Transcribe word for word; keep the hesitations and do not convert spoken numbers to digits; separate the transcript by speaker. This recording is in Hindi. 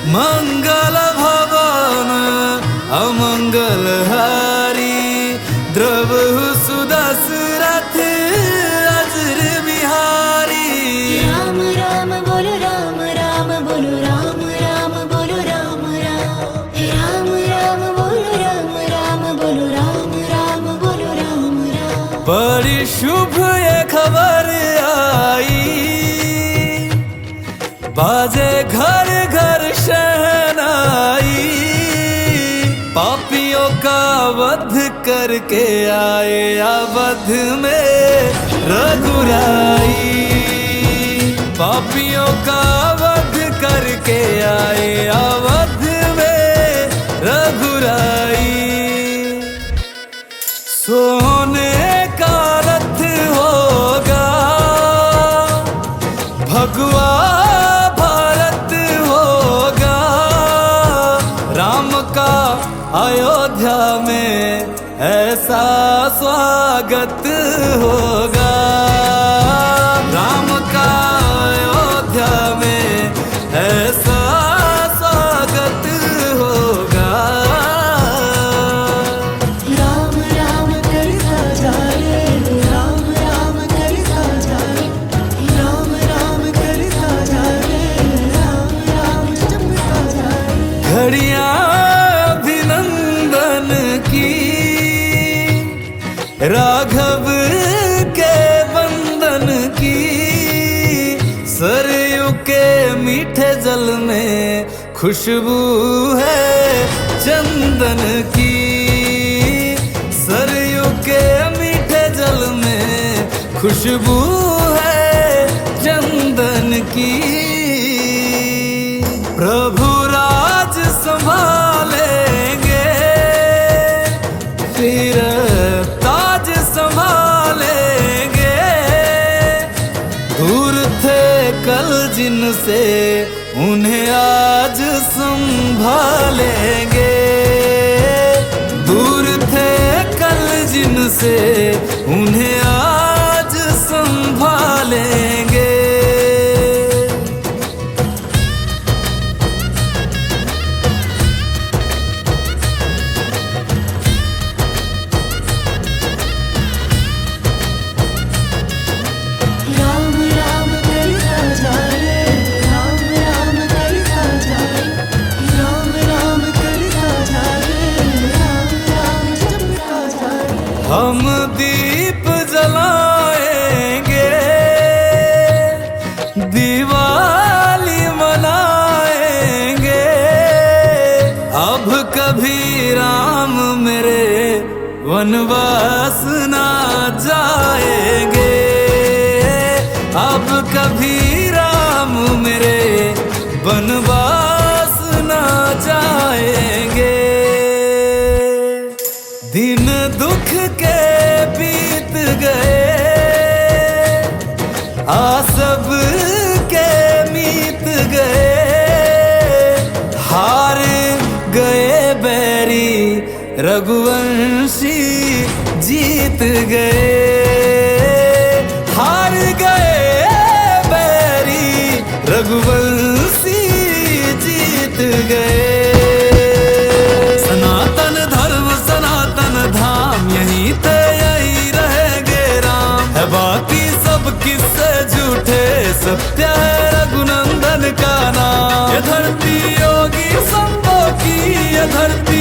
Speaker 1: मंगल भवन अमंगल हारी, द्रवहु सुदशरथ अजर बिहारी।
Speaker 2: राम राम बोलो राम राम बोलो राम राम बोलो राम राम। राम राम बोलो राम राम बोलो राम राम बोलो राम राम।
Speaker 1: बड़ी शुभ ये खबर आई, बाजे घर घर शहनाई। पापियों का वध करके आए अवध में रघुराई। पापियों का वध करके आए अवध में रघुराई। सोने का रथ होगा भगवा भारत होगा, राम का अयोध्या में ऐसा स्वागत होगा। राम का अयोध्या में ऐसा स्वागत होगा।
Speaker 2: राम राम कर साजाए, राम राम कर साजाए, राम राम कर साजाए, राम राम चमका जाए।
Speaker 1: घड़ियां अभिनंदन की, राघव के बंदन की। सरयू के मीठे जल में खुशबू है चंदन की। सरयू के मीठे जल में खुशबू है चंदन की। प्रभु राज संभालेंगे, फिर ताज संभालेंगे। दूर थे कल जिनसे उन्हें आज संभालेंगे। दूर थे कल जिनसे उन्हें आज संभालेंगे।
Speaker 2: राम राम कर साजाए, राम राम कर साजाए, राम राम कर साजाए, राम राम चमका जाए।
Speaker 1: हम दीप जलाएंगे, दिवाली मनाएंगे। अब कभी राम मेरे वनवास ना जाएंगे। अब कभी राम मेरे वनवास ना जाएंगे। दिन दुख के बीत गए, आसब के मीत गए। हार गए बैरी रघुवंशी जीत गए। हार गए बैरी रघुवंशी जीत गए। सनातन धर्म सनातन धाम यहीं ते यही रहेंगे राम। है बाकी सब किस्से झूठे, सत्य है रघुनंदन का नाम। ये धरती योगी संतों की, ये धरती